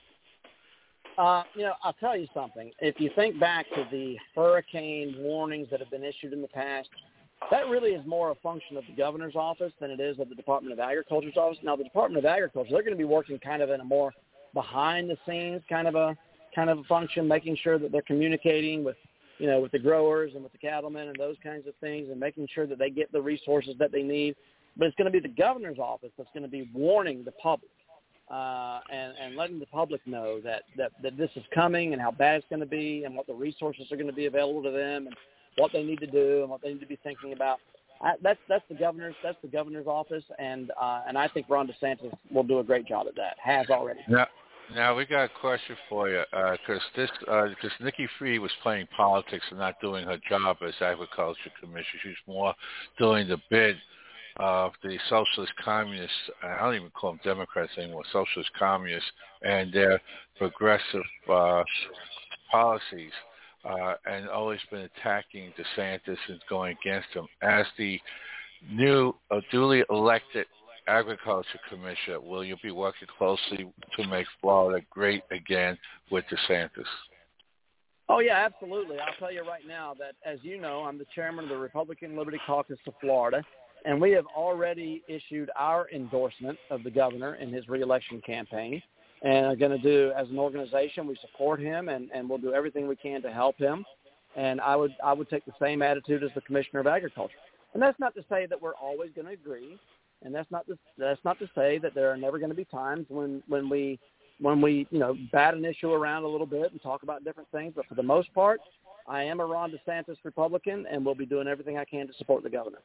I'll tell you something. If you think back to the hurricane warnings that have been issued in the past, that really is more a function of the governor's office than it is of the Department of Agriculture's office. Now, the Department of Agriculture, they're going to be working kind of in a more behind-the-scenes kind of a function, making sure that they're communicating with the growers and with the cattlemen and those kinds of things, and making sure that they get the resources that they need. But it's going to be the governor's office that's going to be warning the public. And letting the public know that this is coming and how bad it's going to be and what the resources are going to be available to them and what they need to do and what they need to be thinking about. That's the governor's office, and I think Ron DeSantis will do a great job at that. Has already. Now we got a question for you because Nikki Fried was playing politics and not doing her job as agriculture commissioner. She's more doing the bid of the socialist communists. I don't even call them Democrats anymore. Socialist communists and their progressive policies, and always been attacking DeSantis and going against him. As the new duly elected agriculture commissioner, will you be working closely to make Florida great again with DeSantis? Oh, yeah, absolutely. I'll tell you right now that, as you know, I'm the chairman of the Republican Liberty Caucus of Florida, and we have already issued our endorsement of the governor in his reelection campaign, and are going to do, as an organization, we support him, and we'll do everything we can to help him. And I would take the same attitude as the Commissioner of Agriculture. And that's not to say that we're always going to agree, and that's not to say that there are never going to be times when we bat an issue around a little bit and talk about different things. But for the most part, I am a Ron DeSantis Republican, and we'll be doing everything I can to support the governor.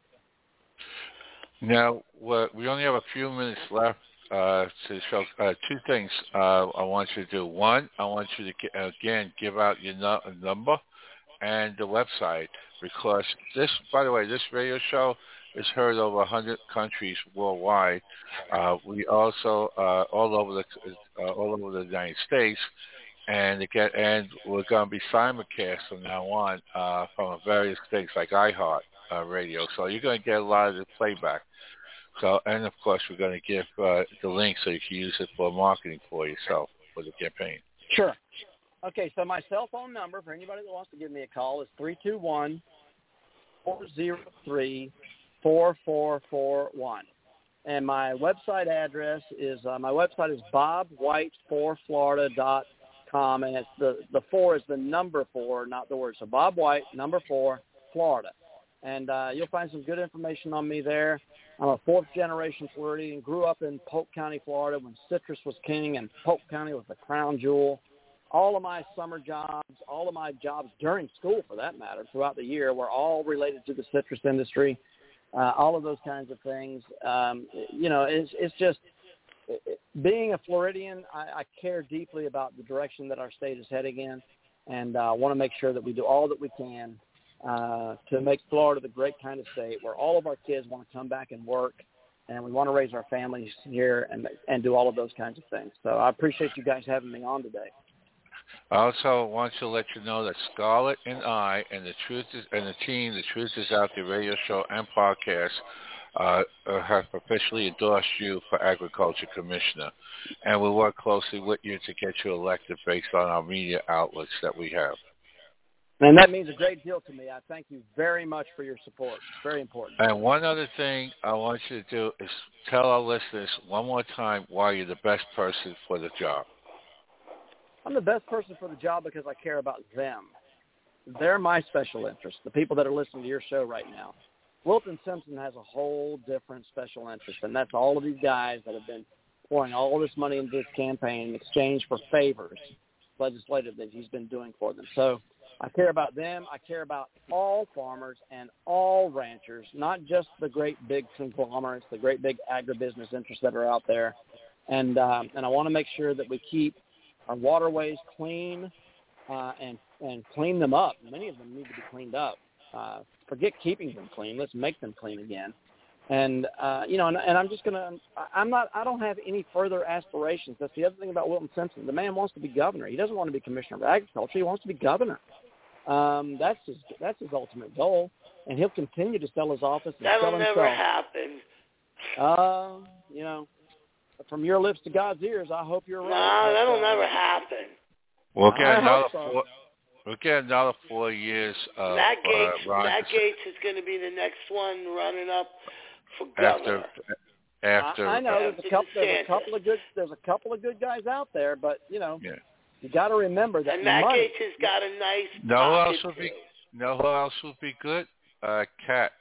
Now, we only have a few minutes left to show two things I want you to do. One, I want you to, again, give out your number and the website, because this, by the way, this radio show is heard over 100 countries worldwide. We also all over the United States, and we're going to be simulcast from now on from various things like iHeart Radio. So you're going to get a lot of the playback. So, and of course, we're going to give the link so you can use it for marketing for yourself for the campaign. Sure. Okay, so my cell phone number for anybody that wants to give me a call is 321-403-4441. And my website address is bobwhite4florida.com, and it's the 4 is the number 4, not the word. So Bob White, number 4, Florida. And you'll find some good information on me there. I'm a fourth-generation Floridian. Grew up in Polk County, Florida, when citrus was king, and Polk County was the crown jewel. All of my summer jobs, all of my jobs during school, for that matter, throughout the year, were all related to the citrus industry. All of those kinds of things. It's just being a Floridian, I care deeply about the direction that our state is heading in, and want to make sure that we do all that we can to make Florida the great kind of state where all of our kids want to come back and work, and we want to raise our families here and do all of those kinds of things. So I appreciate you guys having me on today. I also want to let you know that Scarlett and I and the Truth is and the team, The Truth Is Out, the radio show and podcast, have officially endorsed you for Agriculture Commissioner, and we'll work closely with you to get you elected based on our media outlets that we have. And that means a great deal to me. I thank you very much for your support. It's very important. And one other thing I want you to do is tell our listeners one more time why you're the best person for the job. I'm the best person for the job because I care about them. They're my special interest, the people that are listening to your show right now. Wilton Simpson has a whole different special interest, and that's all of these guys that have been pouring all this money into this campaign in exchange for favors legislative that he's been doing for them. So I care about them. I care about all farmers and all ranchers, not just the great big conglomerates, the great big agribusiness interests that are out there. And I want to make sure that we keep our waterways clean and clean them up. Many of them need to be cleaned up. Forget keeping them clean. Let's make them clean again. And I'm just gonna. I don't have any further aspirations. That's the other thing about Wilton Simpson. The man wants to be governor. He doesn't want to be commissioner of agriculture. He wants to be governor. That's his ultimate goal. And he'll continue to sell his office and That'll sell himself. never happen. From your lips to God's ears, I hope you're right. No, that'll never happen. We'll get another 4 years of Matt Gates is going to be the next one running up for governor. After I know there's a couple of good guys out there, but you got to remember that. And Matt money, Gates has got a nice. Know who else would be good? Kat.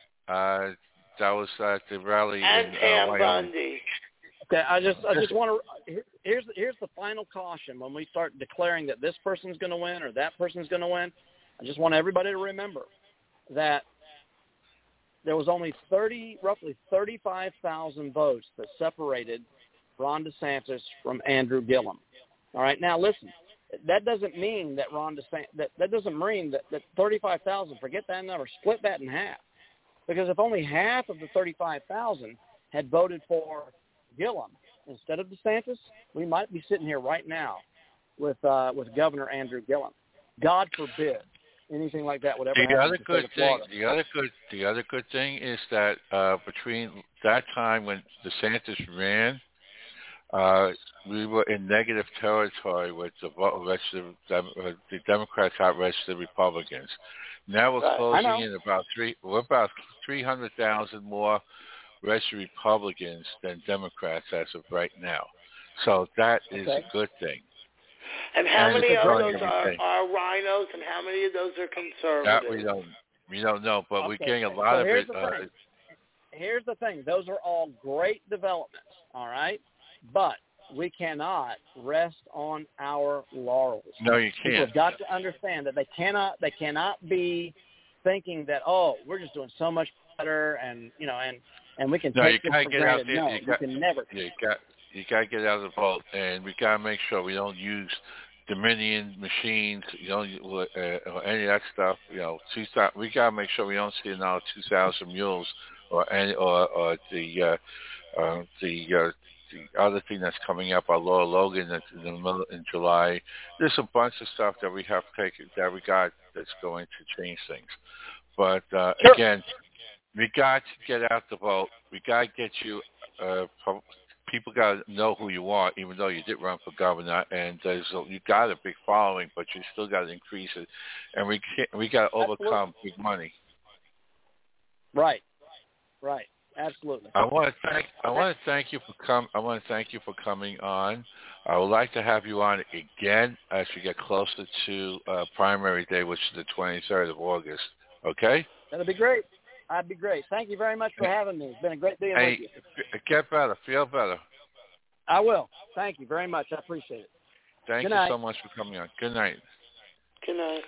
That was at the rally and in Pam Wyoming. Bundy. Okay, I just want to. Here's the final caution when we start declaring that this person's going to win or that person's going to win. I just want everybody to remember that there was only roughly 35,000 votes that separated Ron DeSantis from Andrew Gillum. All right, now listen. That doesn't mean that that doesn't mean that 35,000. Forget that number. Split that in half, because if only half of the 35,000 had voted for Gillum instead of DeSantis, we might be sitting here right now with Governor Andrew Gillum. God forbid anything like that would ever happen. The other good thing is that between that time when DeSantis ran, we were in negative territory with the Democrats outregistered the Republicans. Now we're closing in about 300,000 more registered Republicans than Democrats as of right now. So that is a good thing. And how many of those are rhinos, and how many of those are conservatives? That we don't know, but we're getting a lot of it. Here's the thing. Those are all great developments, all right? But we cannot rest on our laurels. No, you can't. People have got to understand that they cannot be thinking that, we're just doing so much better and we can take this for granted. You can never. You got to get out of the vote, and we got to make sure we don't use Dominion machines, or any of that stuff. We got to make sure we don't see another 2,000 mules or the other thing that's coming up, our Laura Logan in July. There's a bunch of stuff that we have taken that we got that's going to change things. But again, We got to get out the vote. We got to get you. People got to know who you are, even though you did run for governor, and you got a big following, but you still got to increase it. And we got to overcome big money. Right. Absolutely. I want to thank you for coming on. I would like to have you on again as we get closer to primary day, which is the 23rd of August. Okay? That'll be great. That'd be great. Thank you very much for having me. It's been a great being with you. Get better. Feel better. I will. Thank you very much. I appreciate it. Thank you so much for coming on. Good night. Good night.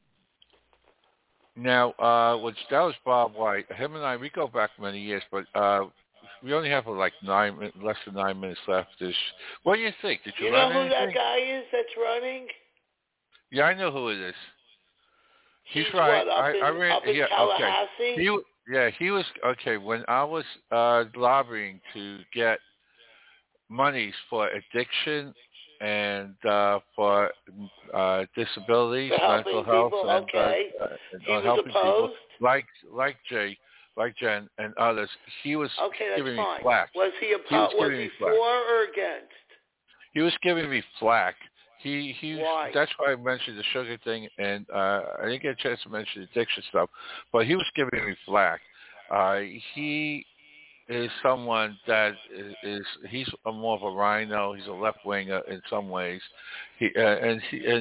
Now, that was Bob White. Him and I, we go back many years, but we only have less than 9 minutes left. What do you think? Did you know run who anything? that guy is that's running? Yeah, I know who it is. He's right. What, up in Tallahassee? Okay. He was okay. When I was lobbying to get monies for addiction and for disabilities, mental health, he was helping opposed? people like Jen and others. He was giving me flack. Was he opposed? Was he for or against? He was giving me flack. Why? That's why I mentioned the sugar thing, and I didn't get a chance to mention the addiction stuff, but he was giving me flack. He is someone that he's more of a rhino. He's a left winger in some ways. People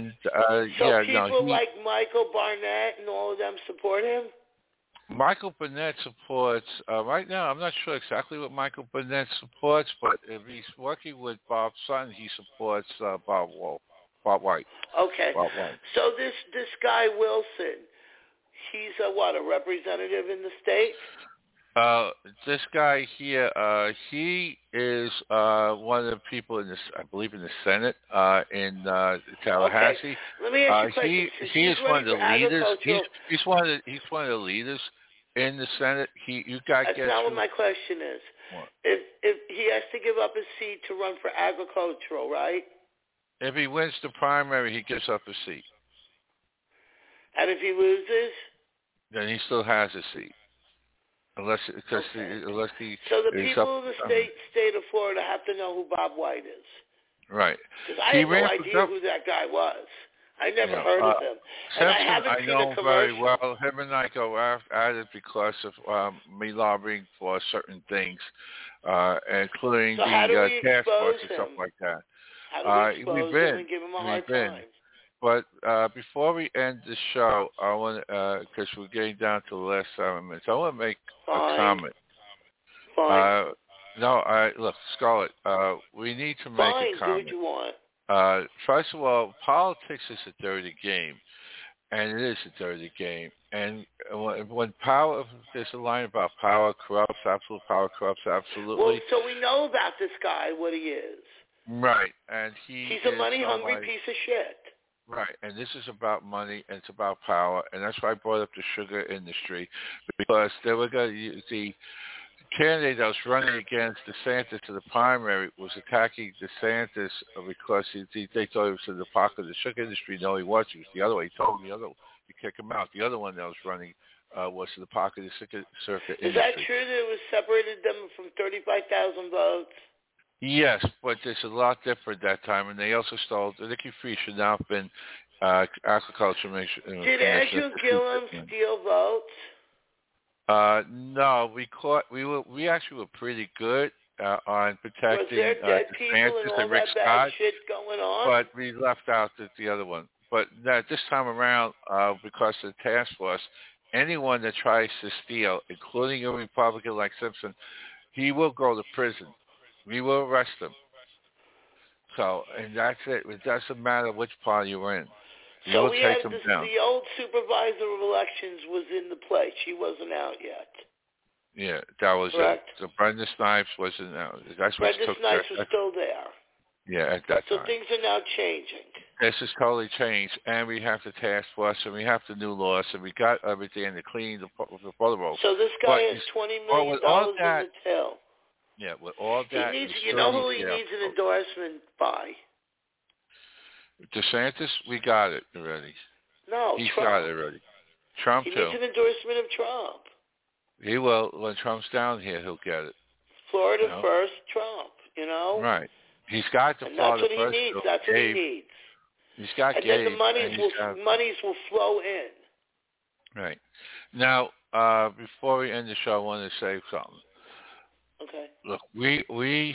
like Michael Barnett and all of them support him. Michael Burnett supports, right now, I'm not sure exactly what Michael Burnett supports, but if he's working with Bob Sutton, he supports Bob White. Okay. Bob White. So this guy Wilson, he's a representative in the state? This guy here, he is one of the people I believe in the Senate in Tallahassee. Okay. Let me ask you a question. He is one of the leaders. He's one of the leaders in the Senate. That's not what my question is. What? If he has to give up his seat to run for agricultural, right? If he wins the primary, he gives up his seat. And if he loses, then he still has a seat. Unless he. So the people of the state of Florida have to know who Bob White is. Right. Because I had no idea who that guy was. I never heard of him. And I haven't seen a commercial. Very well. Him and I go at it because of me lobbying for certain things, including the task force and stuff like that. How do we expose him and give him a hard time? But before we end the show, I want because we're getting down to the last 7 minutes, I want to make a comment. Fine. Look, Scarlett, we need to make a comment. Do what you want. First of all, politics is a dirty game, and it is a dirty game. And when power, there's a line about power corrupts, absolute power corrupts absolutely. Well, so we know about this guy, what he is. Right, and he's a money-hungry piece of shit. Right, and this is about money, and it's about power, and that's why I brought up the sugar industry, because they were going to the candidate that was running against DeSantis in the primary was attacking DeSantis because they thought he was in the pocket of the sugar industry. No, he wasn't. He was the other way. He told him to kick him out. The other one that was running was in the pocket of the circuit industry. Is that true that it was separated them from 35,000 votes? Yes, but it's a lot different that time, and they also stole. Nikki Fried should now have been agriculture. Did Andrew Gillum steal votes? No, we actually were pretty good on protecting Was there dead people and all Rick that bad shit going on? But we left out the other one. But this time around, because of the task force, anyone that tries to steal, including a Republican like Simpson, he will go to prison. We will arrest him. So, and that's it. It doesn't matter which party you're in. So we had the old supervisor of elections was in the place. She wasn't out yet. Yeah, that was correct. So Brenda Snipes wasn't out. That's what Brenda Snipes was still there. Yeah, at that time. So things are now changing. This has totally changed, and we have the task force, and we have the new laws, and we got everything in the clean the protocol. So this guy has $20 million in the till. Yeah, with all that. He needs, you know who he needs an endorsement by? DeSantis, we got it already. No, He's Trump. got it already. Trump, he too. He needs an endorsement of Trump. He will. When Trump's down here, he'll get it. Florida You know? first, Trump. You know. Right. He's got the And Florida that's what first. he needs. That's what he needs. He's got and Gabe. Then the monies will flow in. Right. Now, before we end the show, I want to say something. Okay. Look, we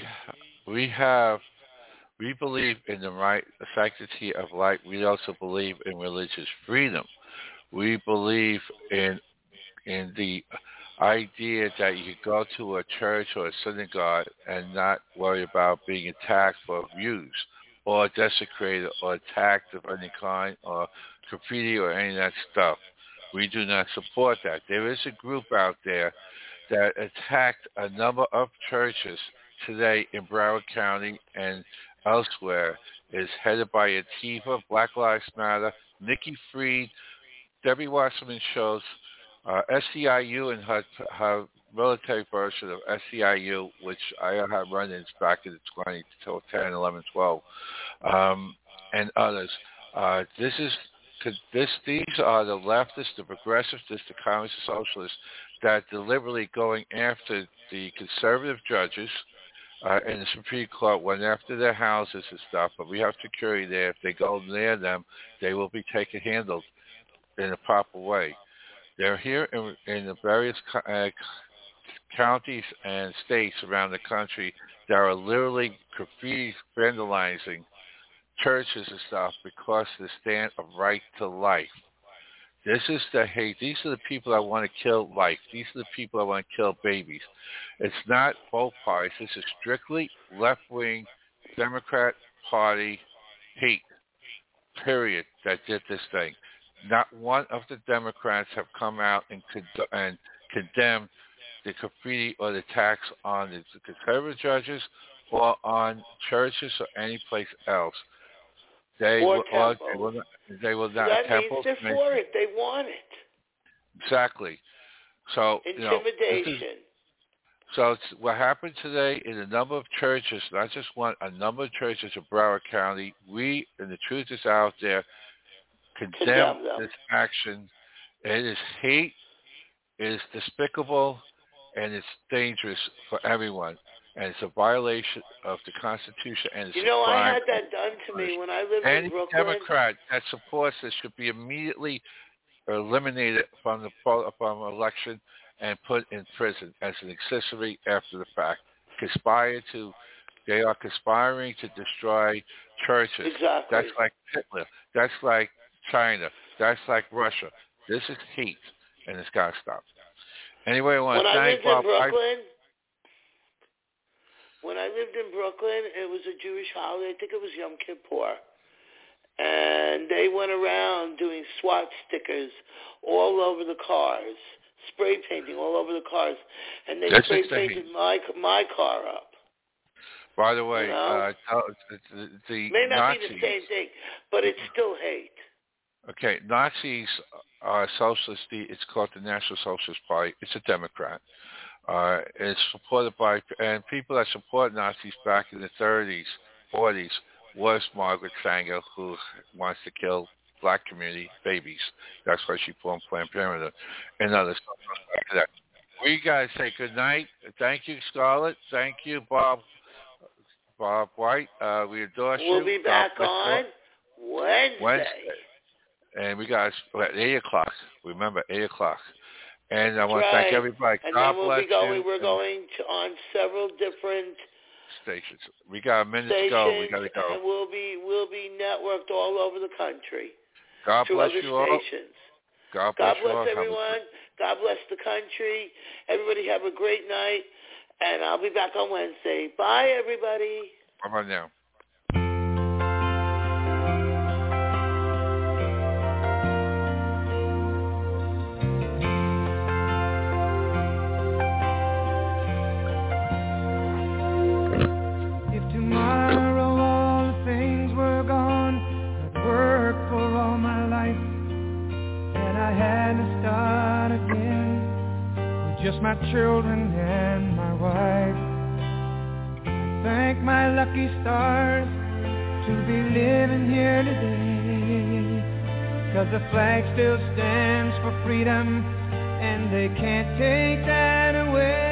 believe in the sanctity of life. We also believe in religious freedom. We believe in the idea that you can go to a church or a synagogue and not worry about being attacked or abused or desecrated or attacked of any kind or graffiti or any of that stuff. We do not support that. There is a group out there that attacked a number of churches today in Broward County and elsewhere. Is headed by Antifa, Black Lives Matter, Nikki Fried, Debbie Wasserman Schultz, SEIU and her military version of SEIU, which I had run-ins back in the 2010, 11, 12, and others. These are the leftists, the progressives, the communists, the socialists that are deliberately going after the conservative judges in the Supreme Court, went after their houses and stuff, but we have security there. If they go near them, they will be handled in a proper way. They're here in the various counties and states around the country that are literally graffiti vandalizing churches and stuff because of the stand of right to life. This is the hate. These are the people that want to kill life. These are the people that want to kill babies. It's not both parties. This is strictly left-wing Democrat Party hate, period, that did this thing. Not one of the Democrats have come out and condemned the graffiti or the attacks on the conservative judges or on churches or any place else. They will not. That means they're for it. They want it. Exactly. So intimidation. What happened today in a number of churches, not just one, a number of churches in Broward County. We, and the truth is out there, condemn this action. It is hate, it is despicable, and it's dangerous for everyone. And it's a violation of the Constitution. And it's I had that done to me when I lived in Brooklyn. Any Democrat that supports this should be immediately eliminated from the election and put in prison as an accessory after the fact. They are conspiring to destroy churches. Exactly. That's like Hitler. That's like China. That's like Russia. This is hate, and it's got to stop. Anyway, I want to thank Bob. When I lived in Brooklyn, it was a Jewish holiday. I think it was Yom Kippur. And they went around doing SWAT stickers all over the cars, spray painting all over the cars. And they spray painted my car up. By the way, the may not Nazis, be the same thing, but it's still hate. Okay, Nazis are socialist. It's called the National Socialist Party. It's a Democrat. It's supported by, and people that support Nazis back in the 30s, 40s, was Margaret Sanger, who wants to kill black community babies. That's why she formed Planned Parenthood and other stuff like that. We guys say good night. Thank you, Scarlett. Thank you, Bob White. We adore you. We'll be back on Wednesday. And we got at 8 o'clock. Remember, 8 o'clock. And I want to right. thank everybody. And God then bless you. We're going on several different stations. We got a minute to go. We got to go. And we'll be networked all over the country. God bless you all. Stations. God bless everyone. God bless the country. Everybody have a great night. And I'll be back on Wednesday. Bye, everybody. Bye-bye now. Just my children and my wife. Thank my lucky stars to be living here today, 'cause the flag still stands for freedom and they can't take that away.